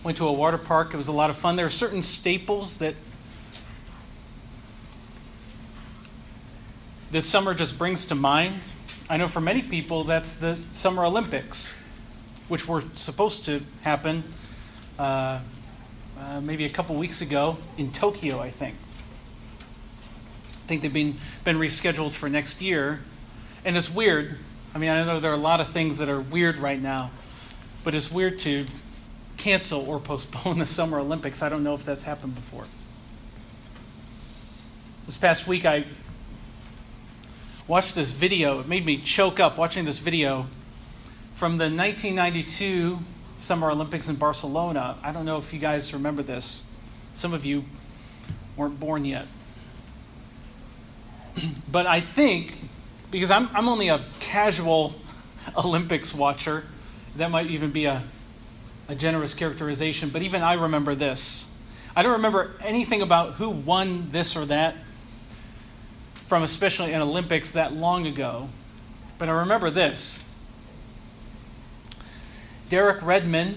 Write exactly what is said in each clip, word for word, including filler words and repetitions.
Went to a water park. It was a lot of fun. There are certain staples that that summer just brings to mind. I know for many people that's the Summer Olympics, which were supposed to happen uh, uh, maybe a couple weeks ago in Tokyo, I think. I think they've been, been rescheduled for next year. And it's weird. I mean, I know there are a lot of things that are weird right now, but it's weird to cancel or postpone the Summer Olympics. I don't know if that's happened before. This past week, I watched this video. It made me choke up watching this video from the nineteen ninety-two Summer Olympics in Barcelona. I don't know if you guys remember this. Some of you weren't born yet. But I think, because I'm I'm only a casual Olympics watcher, that might even be a, a generous characterization, but even I remember this. I don't remember anything about who won this or that from especially an Olympics that long ago. But I remember this. Derek Redmond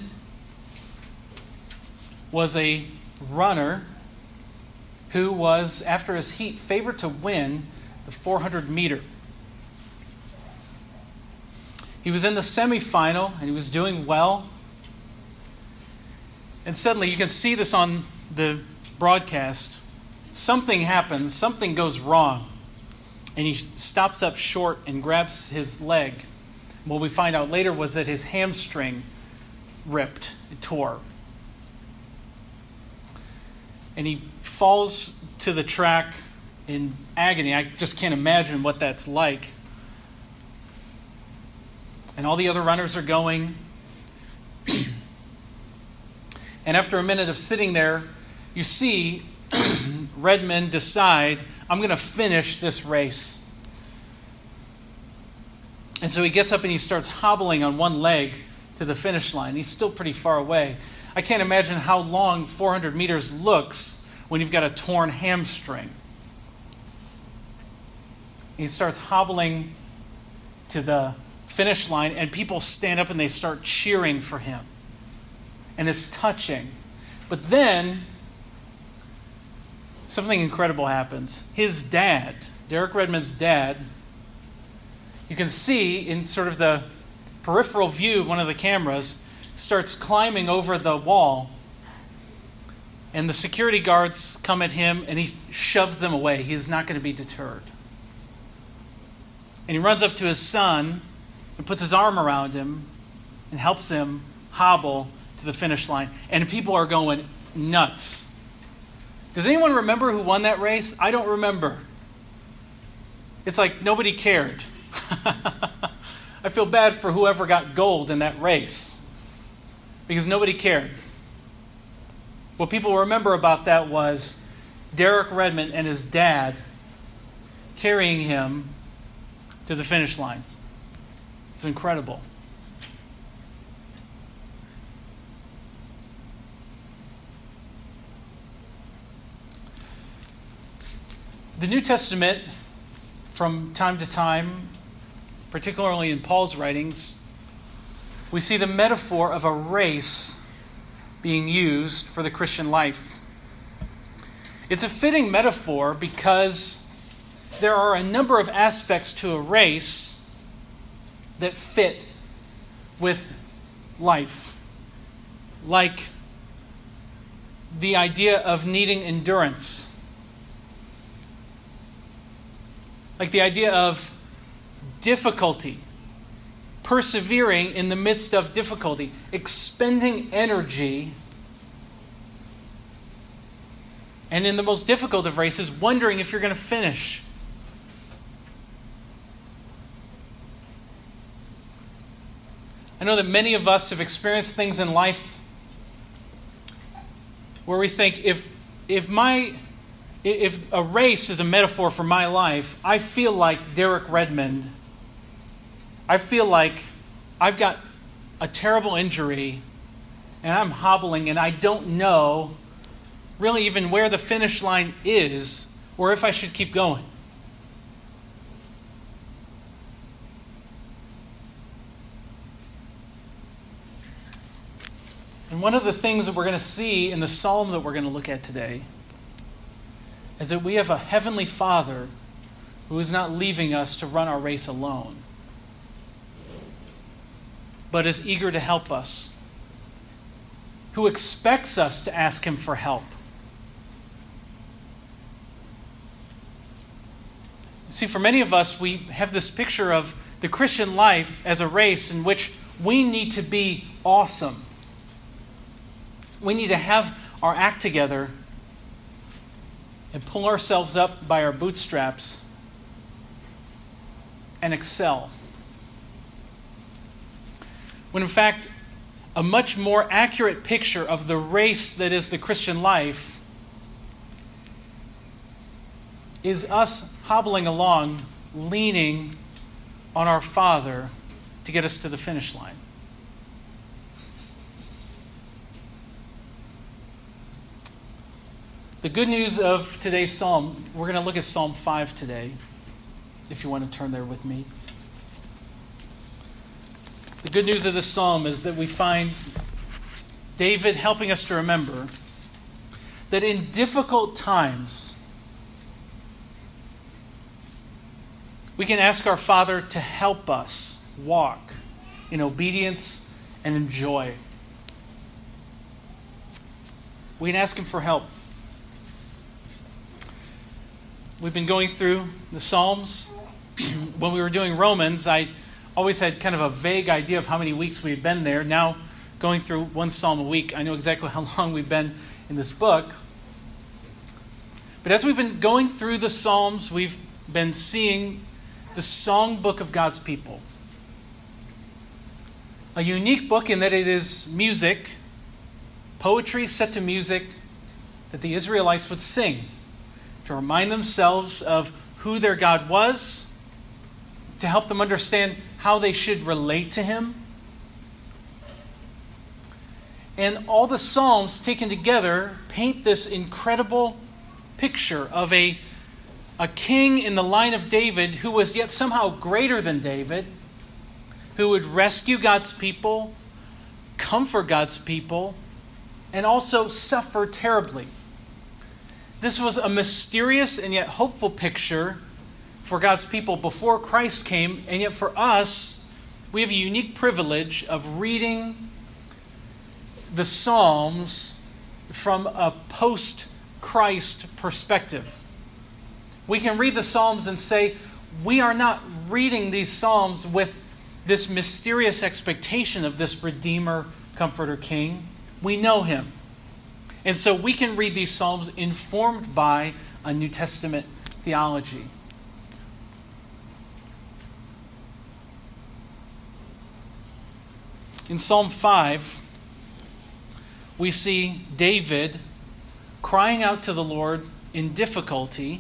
was a runner who was, after his heat, favored to win the four hundred meter. He was in the semifinal and he was doing well. And suddenly, you can see this on the broadcast, something happens, something goes wrong. And he stops up short and grabs his leg. What we find out later was that his hamstring ripped, it tore. And he falls to the track in agony. I just can't imagine what that's like. And all the other runners are going. And after a minute of sitting there, you see Redmond decide, I'm going to finish this race. And so he gets up and he starts hobbling on one leg to the finish line. He's still pretty far away. I can't imagine how long four hundred meters looks when you've got a torn hamstring. He starts hobbling to the finish line, and people stand up and they start cheering for him. And it's touching. But then something incredible happens. His dad, Derek Redmond's dad, you can see in sort of the peripheral view of one of the cameras, starts climbing over the wall. And the security guards come at him and he shoves them away. He is not going to be deterred. And he runs up to his son and puts his arm around him and helps him hobble to the finish line. And people are going nuts. Does anyone remember who won that race? I don't remember. It's like nobody cared. I feel bad for whoever got gold in that race because nobody cared. What people remember about that was Derek Redmond and his dad carrying him to the finish line. It's incredible. The New Testament, from time to time, particularly in Paul's writings, we see the metaphor of a race being used for the Christian life. It's a fitting metaphor because there are a number of aspects to a race that fit with life, like the idea of needing endurance, like the idea of difficulty, persevering in the midst of difficulty, expending energy, and in the most difficult of races, wondering if you're going to finish. I know that many of us have experienced things in life where we think if if my if a race is a metaphor for my life, I feel like Derek Redmond. I feel like I've got a terrible injury and I'm hobbling and I don't know really even where the finish line is or if I should keep going. And one of the things that we're going to see in the psalm that we're going to look at today is that we have a heavenly Father who is not leaving us to run our race alone, but is eager to help us, who expects us to ask Him for help. See, for many of us, we have this picture of the Christian life as a race in which we need to be awesome. We need to have our act together and pull ourselves up by our bootstraps and excel. When in fact, a much more accurate picture of the race that is the Christian life is us hobbling along, leaning on our Father to get us to the finish line. The good news of today's psalm, we're going to look at Psalm five today, if you want to turn there with me. The good news of this psalm is that we find David helping us to remember that in difficult times, we can ask our Father to help us walk in obedience and in joy. We can ask Him for help. We've been going through the Psalms. When we were doing Romans, I always had kind of a vague idea of how many weeks we had been there. Now, going through one Psalm a week, I know exactly how long we've been in this book. But as we've been going through the Psalms, we've been seeing the songbook of God's people. A unique book in that it is music, poetry set to music that the Israelites would sing to remind themselves of who their God was, to help them understand how they should relate to Him. And all the Psalms taken together paint this incredible picture of a, a king in the line of David who was yet somehow greater than David, who would rescue God's people, comfort God's people, and also suffer terribly. This was a mysterious and yet hopeful picture for God's people before Christ came, and yet for us, we have a unique privilege of reading the Psalms from a post-Christ perspective. We can read the Psalms and say, we are not reading these Psalms with this mysterious expectation of this Redeemer, Comforter, King. We know Him. And so we can read these Psalms informed by a New Testament theology. In Psalm five, we see David crying out to the Lord in difficulty,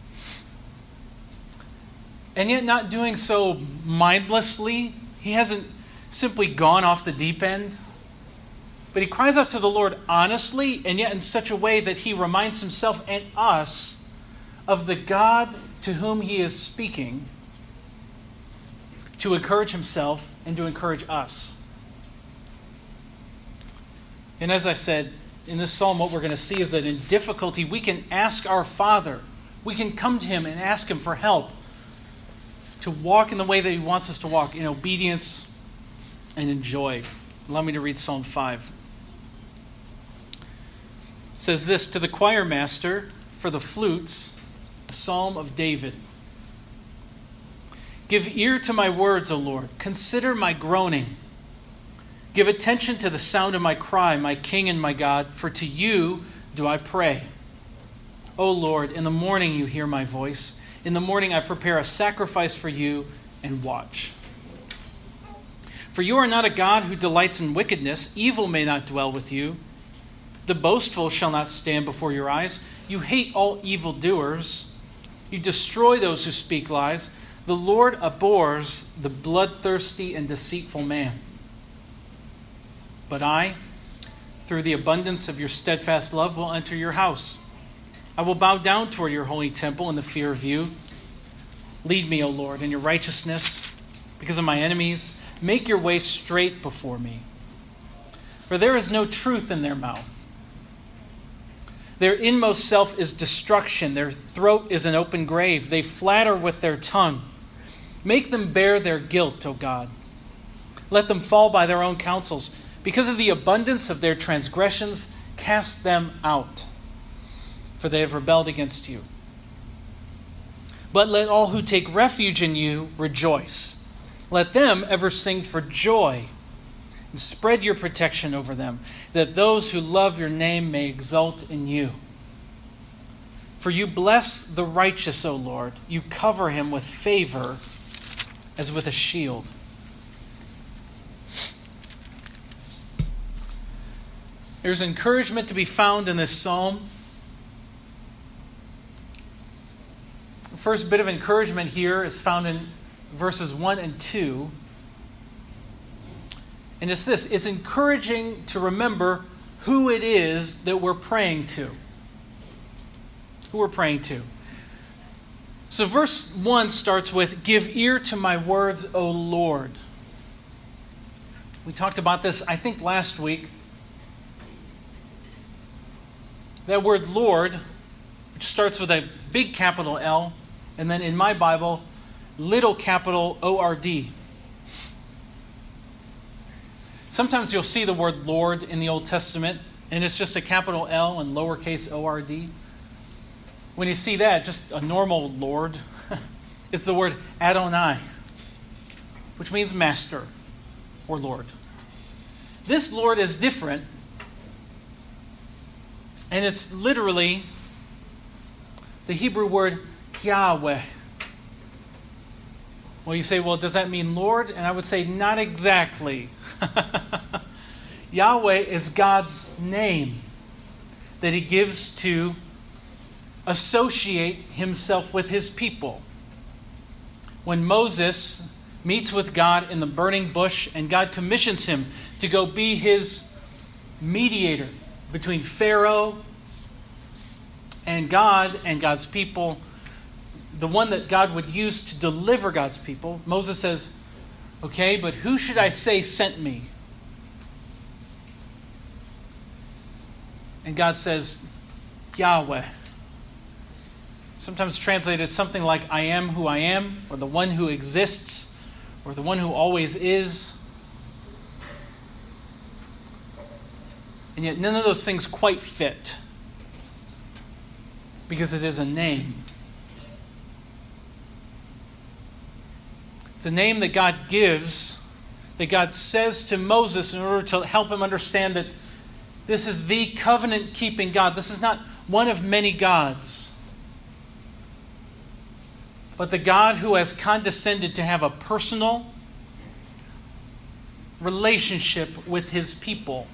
and yet not doing so mindlessly. He hasn't simply gone off the deep end. But he cries out to the Lord honestly, and yet in such a way that he reminds himself and us of the God to whom he is speaking, to encourage himself and to encourage us. And as I said, in this psalm, what we're going to see is that in difficulty, we can ask our Father. We can come to Him and ask Him for help to walk in the way that He wants us to walk, in obedience and in joy. Allow me to read Psalm five. It says this, to the choir master for the flutes, a psalm of David. Give ear to my words, O Lord. Consider my groaning. Give attention to the sound of my cry, my King and my God, for to you do I pray. O Lord, in the morning you hear my voice. In the morning I prepare a sacrifice for you and watch. For you are not a God who delights in wickedness. Evil may not dwell with you. The boastful shall not stand before your eyes. You hate all evildoers. You destroy those who speak lies. The Lord abhors the bloodthirsty and deceitful man. But I, through the abundance of your steadfast love, will enter your house. I will bow down toward your holy temple in the fear of you. Lead me, O Lord, in your righteousness because of my enemies. Make your way straight before me. for there is no truth in their mouth. Their inmost self is destruction. Their throat is an open grave. They flatter with their tongue. Make them bear their guilt, O God. Let them fall by their own counsels. Because of the abundance of their transgressions, cast them out, for they have rebelled against you. But let all who take refuge in you rejoice. Let them ever sing for joy, and spread your protection over them, that those who love your name may exult in you. For you bless the righteous, O Lord. You cover him with favor as with a shield. There's encouragement to be found in this psalm. The first bit of encouragement here is found in verses one and two. And it's this. It's encouraging to remember who it is that we're praying to. Who we're praying to. So verse one starts with, "Give ear to my words, O Lord." We talked about this, I think, last week. That word Lord, which starts with a big capital L, and then in my Bible, little capital O R D. Sometimes you'll see the word Lord in the Old Testament, and it's just a capital L and lowercase O R D. When you see that, just a normal Lord, it's the word Adonai, which means master or Lord. This Lord is different, and it's literally the Hebrew word Yahweh. Well, you say, well, does that mean Lord? And I would say, not exactly. Yahweh is God's name that he gives to associate himself with his people. When Moses meets with God in the burning bush and God commissions him to go be his mediator between Pharaoh and God and God's people, the one that God would use to deliver God's people, Moses says, okay, but who should I say sent me? And God says, Yahweh. Sometimes translated something like, I am who I am, or the one who exists, or the one who always is. And yet none of those things quite fit, because it is a name. It's a name that God gives, that God says to Moses in order to help him understand that this is the covenant-keeping God. This is not one of many gods, but the God who has condescended to have a personal relationship with his people.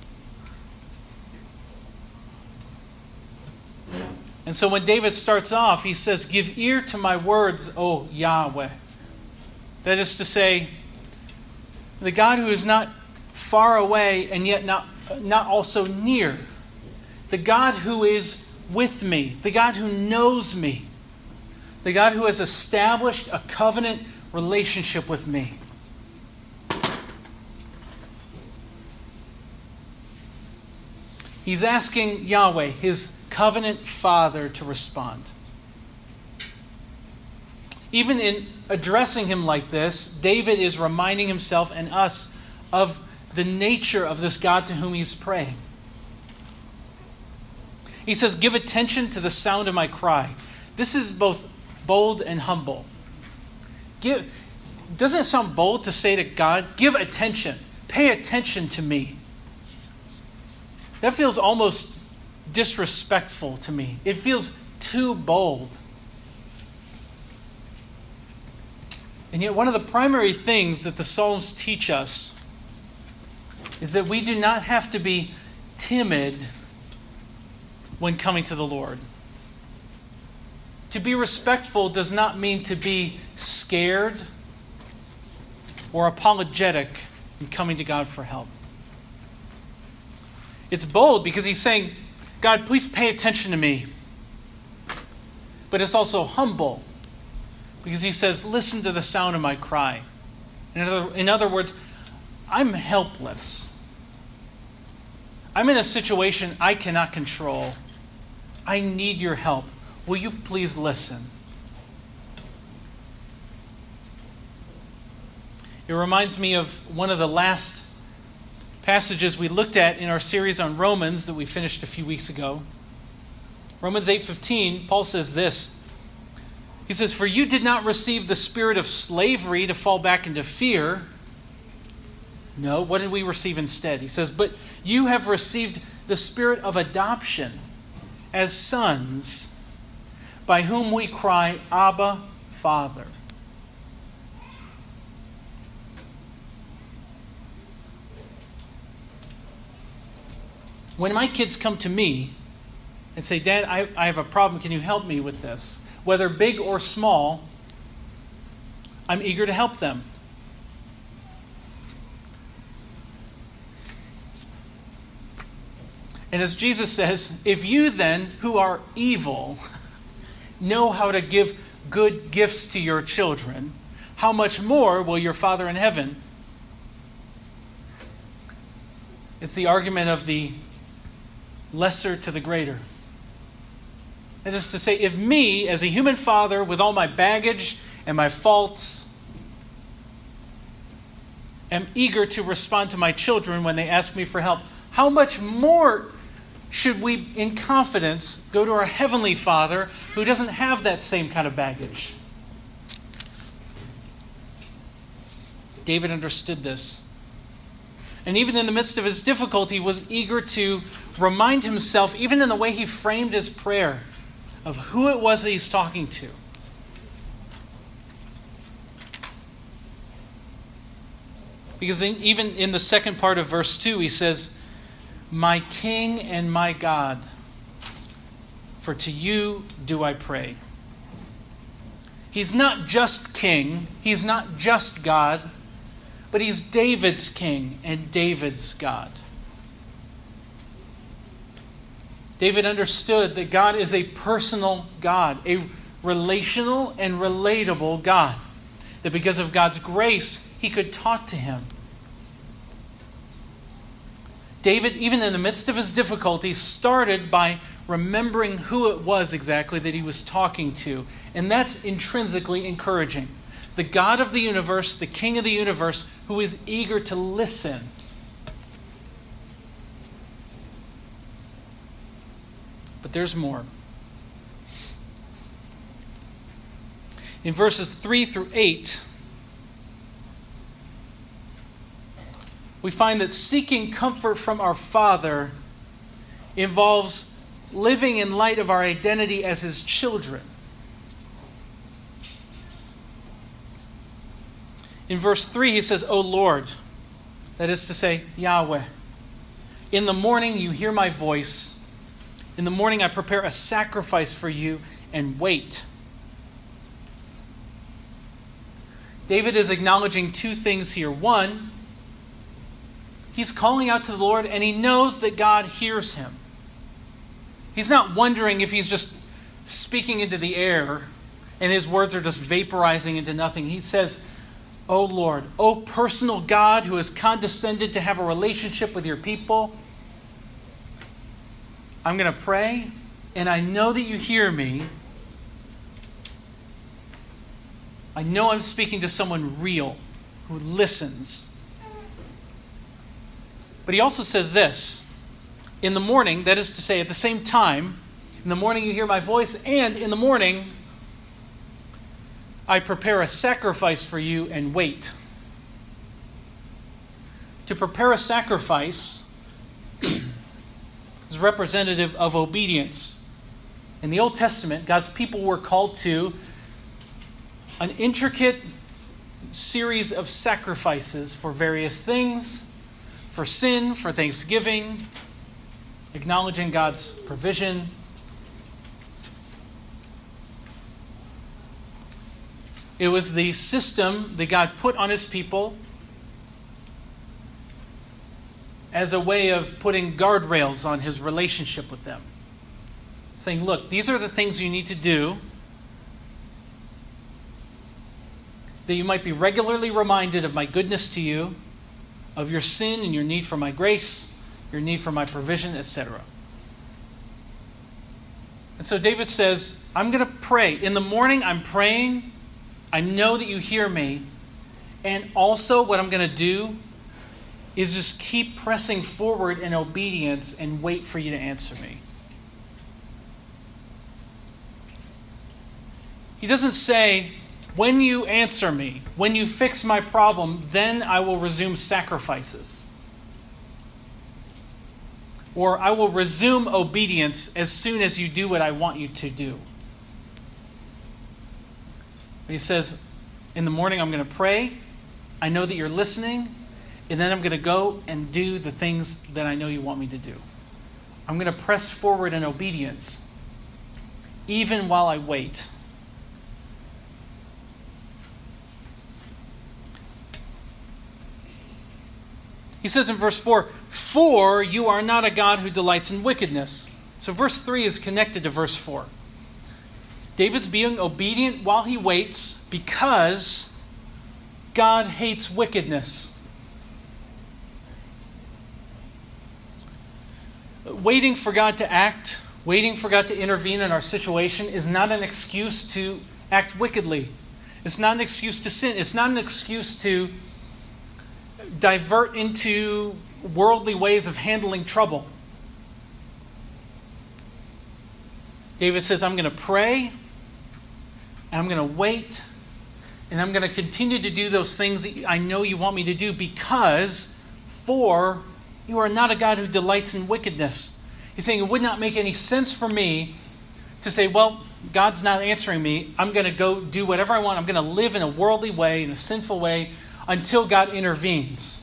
And so when David starts off, he says, "Give ear to my words, O Yahweh." That is to say, the God who is not far away and yet not, not also near. The God who is with me. The God who knows me. The God who has established a covenant relationship with me. He's asking Yahweh, his covenant father, to respond. Even in addressing him like this, David is reminding himself and us of the nature of this God to whom he's praying. He says, "Give attention to the sound of my cry." This is both bold and humble. Give, doesn't it sound bold to say to God, give attention, pay attention to me? That feels almost disrespectful to me. It feels too bold. And yet one of the primary things that the Psalms teach us is that we do not have to be timid when coming to the Lord. To be respectful does not mean to be scared or apologetic in coming to God for help. It's bold because he's saying, God, please pay attention to me. But it's also humble because he says, listen to the sound of my cry. In other, in other words, I'm helpless. I'm in a situation I cannot control. I need your help. Will you please listen? It reminds me of one of the last passages we looked at in our series on Romans that we finished a few weeks ago. Romans eight fifteen, Paul says this. He says, "For you did not receive the spirit of slavery to fall back into fear." No, what did we receive instead? He says, "But you have received the spirit of adoption as sons, by whom we cry, Abba, Father." When my kids come to me and say, "Dad, I, I have a problem. Can you help me with this?" Whether big or small, I'm eager to help them. And as Jesus says, if you then, who are evil, know how to give good gifts to your children, how much more will your Father in heaven? It's the argument of the lesser to the greater. That is to say, if me, as a human father with all my baggage and my faults, am eager to respond to my children when they ask me for help, how much more should we, in confidence, go to our Heavenly Father who doesn't have that same kind of baggage? David understood this. And even in the midst of his difficulty, was eager to remind himself, even in the way he framed his prayer, of who it was that he's talking to. Because in, even in the second part of verse two, he says, "My King and my God, for to you do I pray." He's not just King, he's not just God, but he's David's King and David's God. David understood that God is a personal God, a relational and relatable God. That because of God's grace, he could talk to him. David, even in the midst of his difficulty, started by remembering who it was exactly that he was talking to. And that's intrinsically encouraging. The God of the universe, the King of the universe, who is eager to listen. But there's more. In verses three through eight, we find that seeking comfort from our Father involves living in light of our identity as His children. In verse three, he says, "O Lord," that is to say, Yahweh, "in the morning you hear my voice. In the morning I prepare a sacrifice for you and wait." David is acknowledging two things here. One, he's calling out to the Lord and he knows that God hears him. He's not wondering if he's just speaking into the air and his words are just vaporizing into nothing. He says, "O Lord, O personal God who has condescended to have a relationship with your people, I'm going to pray, and I know that you hear me. I know I'm speaking to someone real who listens." But he also says this, in the morning, that is to say, at the same time, in the morning you hear my voice, and in the morning I prepare a sacrifice for you and wait. To prepare a sacrifice is representative of obedience. In the Old Testament, God's people were called to an intricate series of sacrifices for various things, for sin, for thanksgiving, acknowledging God's provision. It was the system that God put on His people as a way of putting guardrails on His relationship with them. Saying, look, these are the things you need to do that you might be regularly reminded of my goodness to you, of your sin and your need for my grace, your need for my provision, et cetera. And so David says, I'm going to pray. In the morning, I'm praying. I know that you hear me. And also what I'm going to do is just keep pressing forward in obedience and wait for you to answer me. He doesn't say, when you answer me, when you fix my problem, then I will resume sacrifices. Or I will resume obedience as soon as you do what I want you to do. But he says, in the morning I'm going to pray. I know that you're listening. And then I'm going to go and do the things that I know you want me to do. I'm going to press forward in obedience, even while I wait. He says in verse four, for you are not a God who delights in wickedness. So verse three is connected to verse four. David's being obedient while he waits because God hates wickedness. Waiting for God to act, waiting for God to intervene in our situation is not an excuse to act wickedly. It's not an excuse to sin. It's not an excuse to divert into worldly ways of handling trouble. David says, I'm going to pray, and I'm going to wait, and I'm going to continue to do those things that I know you want me to do because, for you are not a God who delights in wickedness. He's saying it would not make any sense for me to say, well, God's not answering me. I'm going to go do whatever I want. I'm going to live in a worldly way, in a sinful way, until God intervenes.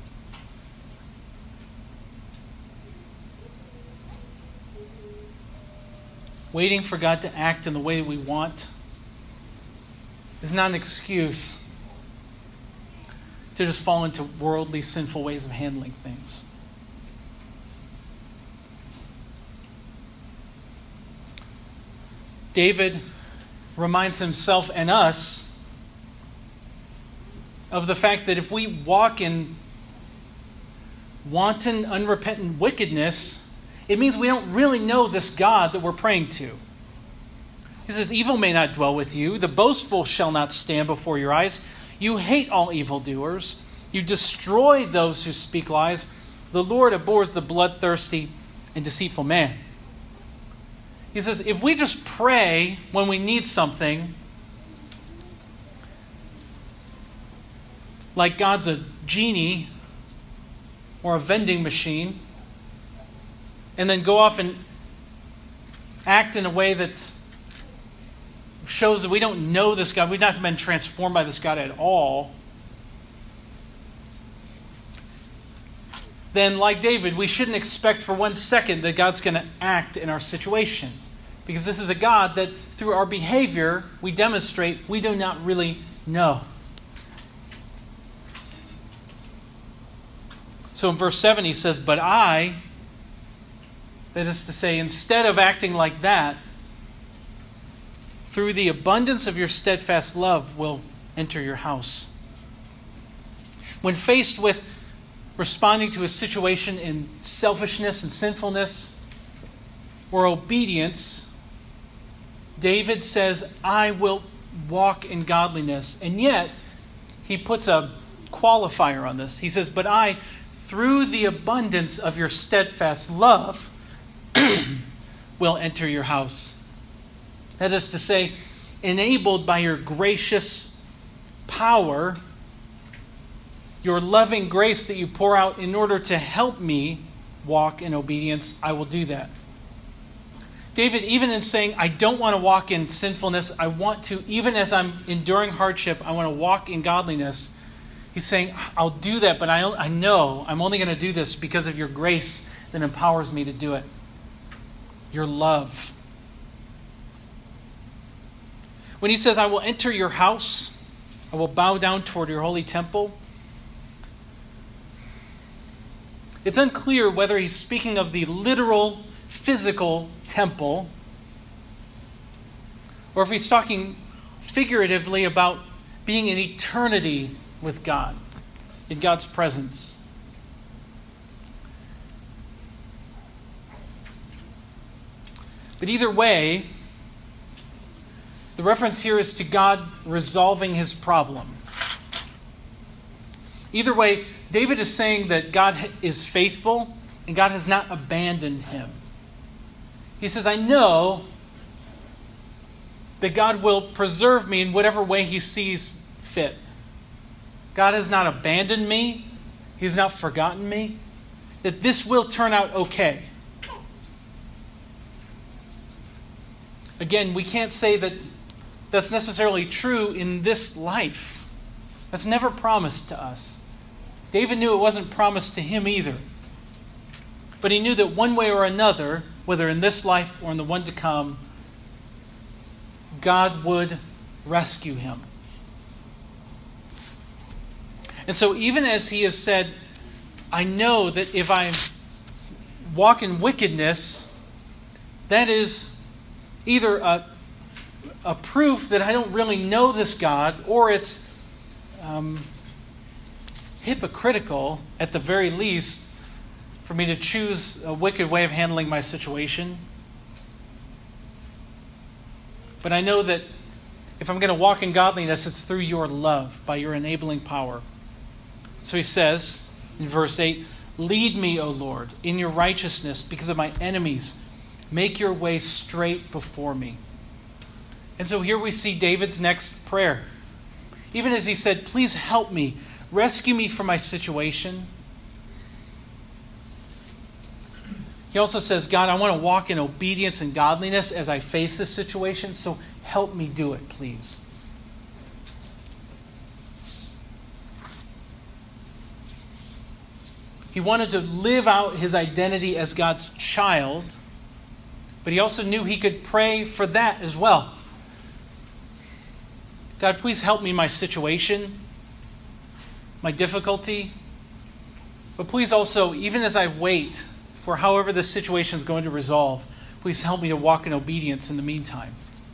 Waiting for God to act in the way we want is not an excuse to just fall into worldly, sinful ways of handling things. David reminds himself and us of the fact that if we walk in wanton, unrepentant wickedness, it means we don't really know this God that we're praying to. He says, evil may not dwell with you. The boastful shall not stand before your eyes. You hate all evildoers. You destroy those who speak lies. The Lord abhors the bloodthirsty and deceitful man. He says, if we just pray when we need something, like God's a genie or a vending machine, and then go off and act in a way that shows that we don't know this God, we've not been transformed by this God at all, then like David, we shouldn't expect for one second that God's going to act in our situation. Because this is a God that through our behavior, we demonstrate we do not really know. So in verse seven he says, but I, that is to say, instead of acting like that, through the abundance of your steadfast love will enter your house. When faced with responding to a situation in selfishness and sinfulness or obedience, David says, I will walk in godliness. And yet, he puts a qualifier on this. He says, but I, through the abundance of your steadfast love, will enter your house. That is to say, enabled by your gracious power, your loving grace that you pour out in order to help me walk in obedience, I will do that. David, even in saying, I don't want to walk in sinfulness, I want to, even as I'm enduring hardship, I want to walk in godliness. He's saying, I'll do that, but I, I know I'm only going to do this because of your grace that empowers me to do it. Your love. When he says, I will enter your house, I will bow down toward your holy temple, it's unclear whether he's speaking of the literal, physical temple, or if he's talking figuratively about being in eternity with God, in God's presence. But either way, the reference here is to God resolving his problem. Either way, David is saying that God is faithful and God has not abandoned him. He says, I know that God will preserve me in whatever way he sees fit. God has not abandoned me. He has not forgotten me. That this will turn out okay. Again, we can't say that that's necessarily true in this life. That's never promised to us. David knew it wasn't promised to him either. But he knew that one way or another, whether in this life or in the one to come, God would rescue him. And so even as he has said, I know that if I walk in wickedness, that is either a, a proof that I don't really know this God, or it's um, hypocritical, at the very least, for me to choose a wicked way of handling my situation. But I know that if I'm going to walk in godliness, it's through your love, by your enabling power. So he says in verse eight, lead me, O Lord, in your righteousness because of my enemies. Make your way straight before me. And so here we see David's next prayer. Even as he said, please help me, rescue me from my situation. He also says, God, I want to walk in obedience and godliness as I face this situation, so help me do it, please. He wanted to live out his identity as God's child, but he also knew he could pray for that as well. God, please help me in my situation, my difficulty, but please also, even as I wait for however this situation is going to resolve, please help me to walk in obedience in the meantime.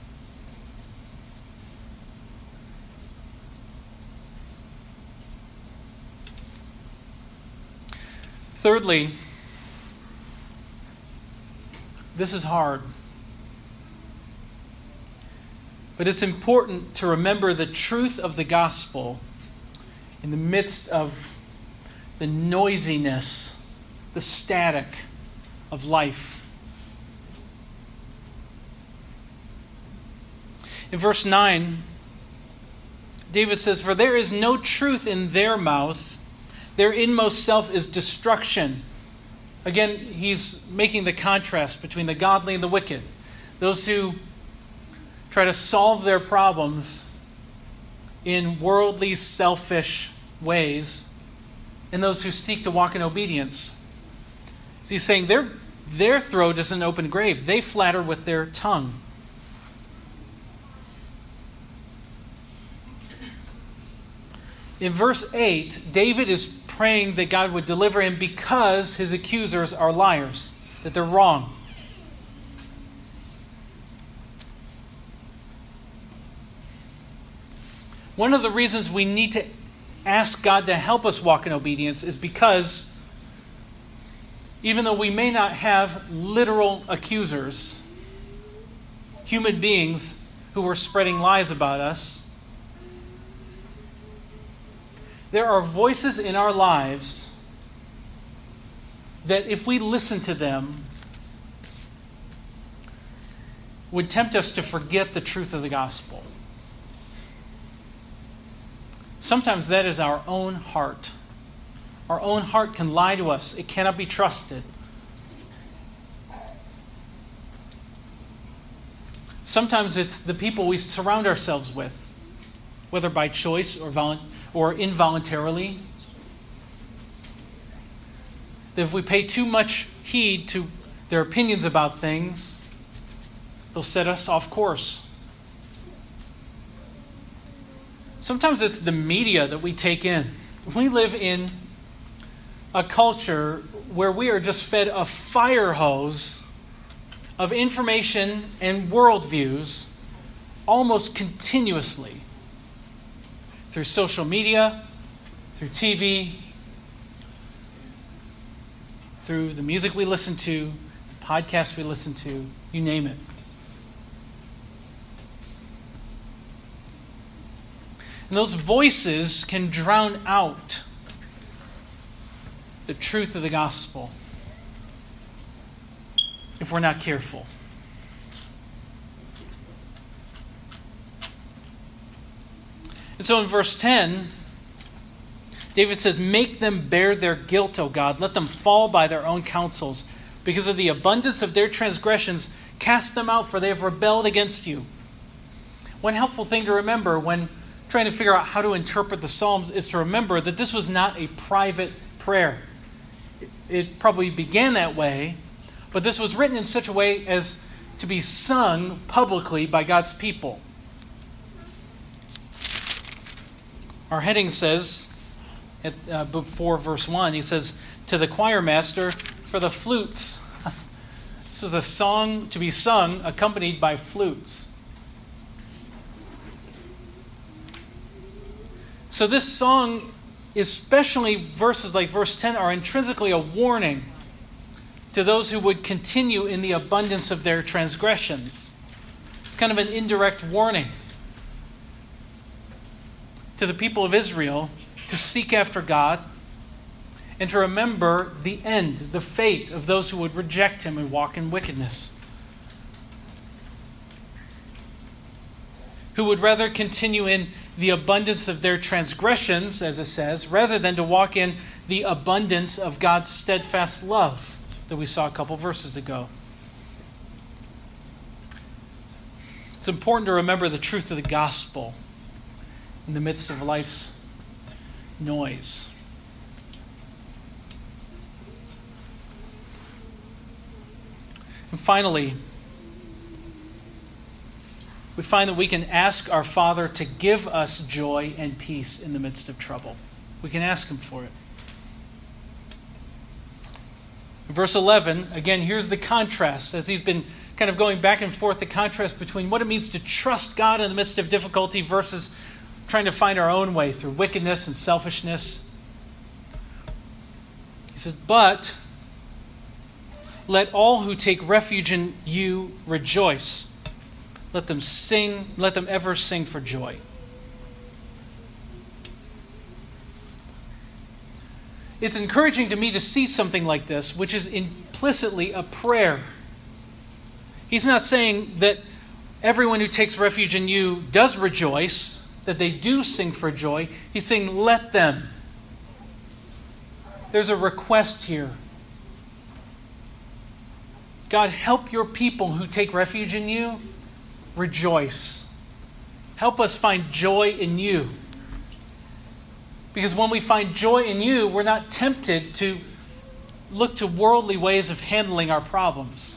Thirdly, this is hard. But it's important to remember the truth of the gospel in the midst of the noisiness, the static of life. In verse nine, David says, for there is no truth in their mouth. Their inmost self is destruction. Again, he's making the contrast between the godly and the wicked. Those who try to solve their problems in worldly, selfish ways, and those who seek to walk in obedience. So he's saying their, their throat is an open grave. They flatter with their tongue. In verse eight, David is praying that God would deliver him because his accusers are liars, that they're wrong. One of the reasons we need to ask God to help us walk in obedience is because even though we may not have literal accusers, human beings who are spreading lies about us, there are voices in our lives that if we listen to them would tempt us to forget the truth of the gospel. Sometimes that is our own heart. Our own heart can lie to us. It cannot be trusted. Sometimes it's the people we surround ourselves with, whether by choice or volu- or involuntarily. That if we pay too much heed to their opinions about things, they'll set us off course. Sometimes it's the media that we take in. We live in a culture where we are just fed a fire hose of information and worldviews almost continuously through social media, through T V, through the music we listen to, the podcasts we listen to, you name it. And those voices can drown out the truth of the gospel if we're not careful. And so in verse ten, David says, "Make them bear their guilt, O God. Let them fall by their own counsels. Because of the abundance of their transgressions, cast them out, for they have rebelled against you." One helpful thing to remember when trying to figure out how to interpret the Psalms is to remember that this was not a private prayer. It probably began that way, but this was written in such a way as to be sung publicly by God's people. Our heading says, at, uh, before verse one, he says, "To the choir master for the flutes." This was a song to be sung accompanied by flutes. So this song, especially verses like verse ten, are intrinsically a warning to those who would continue in the abundance of their transgressions. It's kind of an indirect warning to the people of Israel to seek after God and to remember the end, the fate of those who would reject Him and walk in wickedness. Who would rather continue in the abundance of their transgressions, as it says, rather than to walk in the abundance of God's steadfast love that we saw a couple verses ago. It's important to remember the truth of the gospel in the midst of life's noise. And finally, we find that we can ask our Father to give us joy and peace in the midst of trouble. We can ask Him for it. In verse eleven, again, here's the contrast. As he's been kind of going back and forth, the contrast between what it means to trust God in the midst of difficulty versus trying to find our own way through wickedness and selfishness. He says, "But let all who take refuge in you rejoice. Let them sing, let them ever sing for joy." It's encouraging to me to see something like this, which is implicitly a prayer. He's not saying that everyone who takes refuge in you does rejoice, that they do sing for joy. He's saying, let them. There's a request here. God, help your people who take refuge in you rejoice. Help us find joy in you. Because when we find joy in you, we're not tempted to look to worldly ways of handling our problems.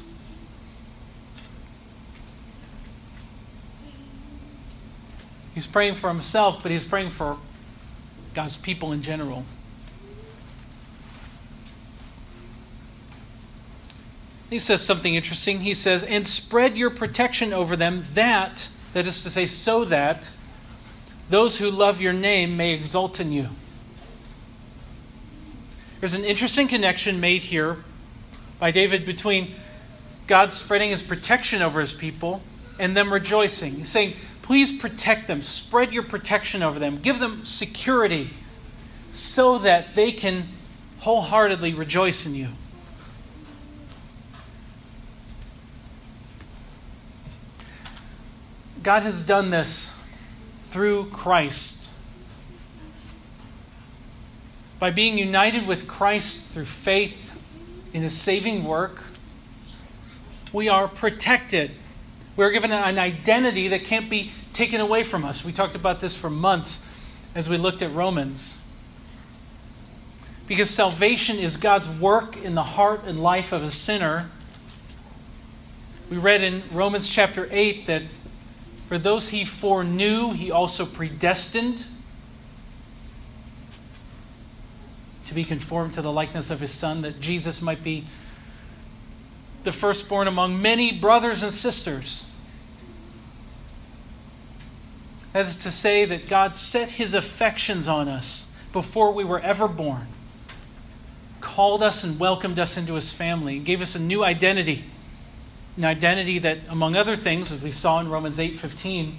He's praying for himself, but he's praying for God's people in general. He says something interesting. He says, "And spread your protection over them, that," that is to say, so that, "those who love your name may exult in you." There's an interesting connection made here by David between God spreading His protection over His people and them rejoicing. He's saying, please protect them. Spread your protection over them. Give them security so that they can wholeheartedly rejoice in you. God has done this through Christ. By being united with Christ through faith in His saving work, we are protected. We're given an identity that can't be taken away from us. We talked about this for months as we looked at Romans. Because salvation is God's work in the heart and life of a sinner. We read in Romans chapter eight that for those He foreknew, He also predestined to be conformed to the likeness of His Son, that Jesus might be the firstborn among many brothers and sisters. That is to say that God set His affections on us before we were ever born, called us and welcomed us into his family, and gave us a new identity. An identity that, among other things, as we saw in Romans eight fifteen,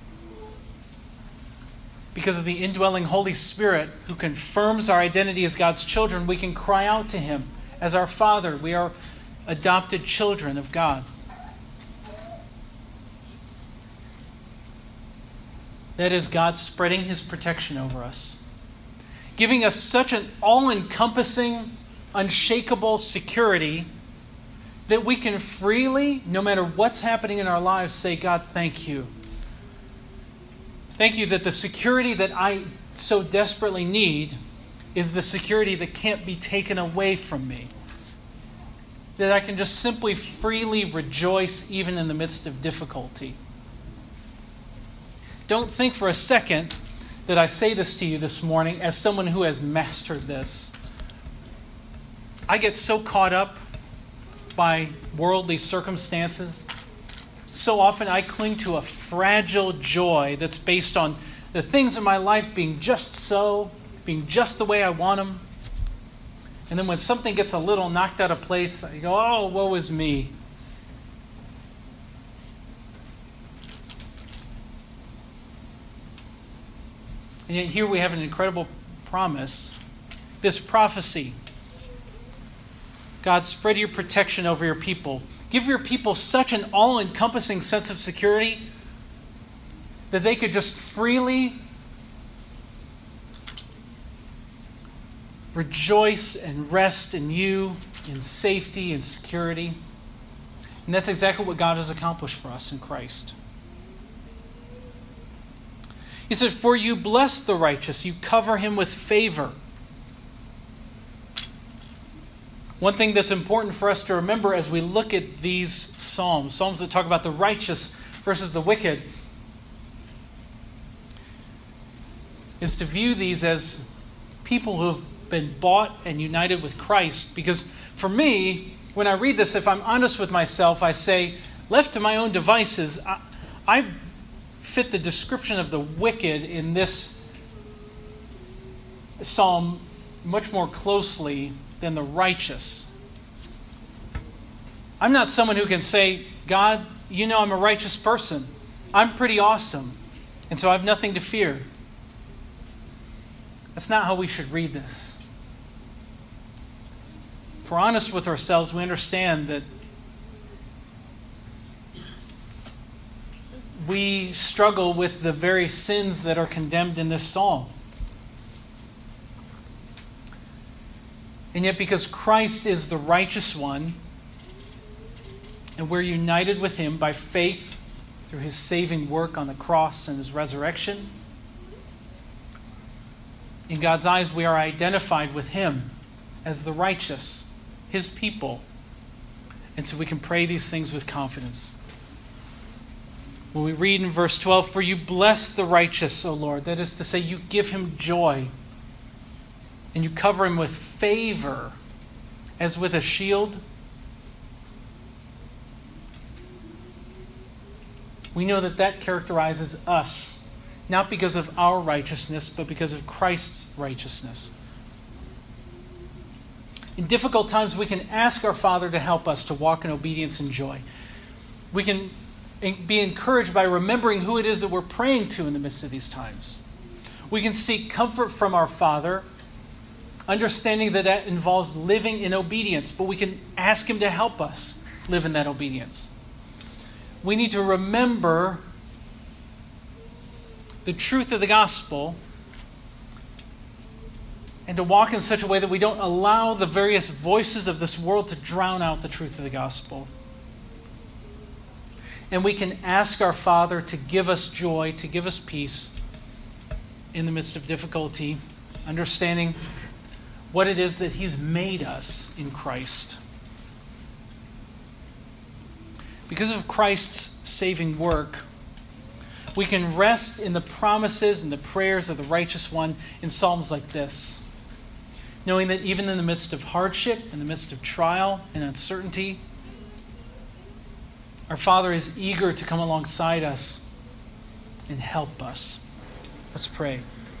because of the indwelling Holy Spirit who confirms our identity as God's children, we can cry out to him as our Father. We are adopted children of God. That is God spreading his protection over us, giving us such an all-encompassing, unshakable security that we can freely, no matter what's happening in our lives, say, God, thank you. Thank you that the security that I so desperately need is the security that can't be taken away from me. That I can just simply freely rejoice even in the midst of difficulty. Don't think for a second that I say this to you this morning as someone who has mastered this. I get so caught up by worldly circumstances. So often I cling to a fragile joy that's based on the things in my life being just so, being just the way I want them. And then when something gets a little knocked out of place, I go, oh, woe is me. And yet here we have an incredible promise, this prophecy. God, spread your protection over your people. Give your people such an all-encompassing sense of security that they could just freely rejoice and rest in you in safety and security. And that's exactly what God has accomplished for us in Christ. He said, for you bless the righteous, you cover him with favor. One thing that's important for us to remember as we look at these psalms, psalms that talk about the righteous versus the wicked, is to view these as people who have been bought and united with Christ. Because for me, when I read this, if I'm honest with myself, I say, left to my own devices, I, I fit the description of the wicked in this psalm much more closely than the righteous. I'm not someone who can say, God, you know I'm a righteous person. I'm pretty awesome, and so I have nothing to fear. That's not how we should read this. If we're honest with ourselves, we understand that we struggle with the very sins that are condemned in this psalm. And yet because Christ is the righteous one, and we're united with him by faith through his saving work on the cross and his resurrection, in God's eyes we are identified with him as the righteous, his people. And so we can pray these things with confidence. When we read in verse twelve, for you bless the righteous, O Lord, that is to say, you give him joy. And you cover him with favor as with a shield. We know that that characterizes us, not because of our righteousness, but because of Christ's righteousness. In difficult times, we can ask our Father to help us to walk in obedience and joy. We can be encouraged by remembering who it is that we're praying to in the midst of these times. We can seek comfort from our Father, understanding that that involves living in obedience, but we can ask him to help us live in that obedience. We need to remember the truth of the gospel and to walk in such a way that we don't allow the various voices of this world to drown out the truth of the gospel. And we can ask our Father to give us joy, to give us peace in the midst of difficulty, understanding what it is that he's made us in Christ. Because of Christ's saving work, we can rest in the promises and the prayers of the righteous one in psalms like this, knowing that even in the midst of hardship, in the midst of trial and uncertainty, our Father is eager to come alongside us and help us. Let's pray.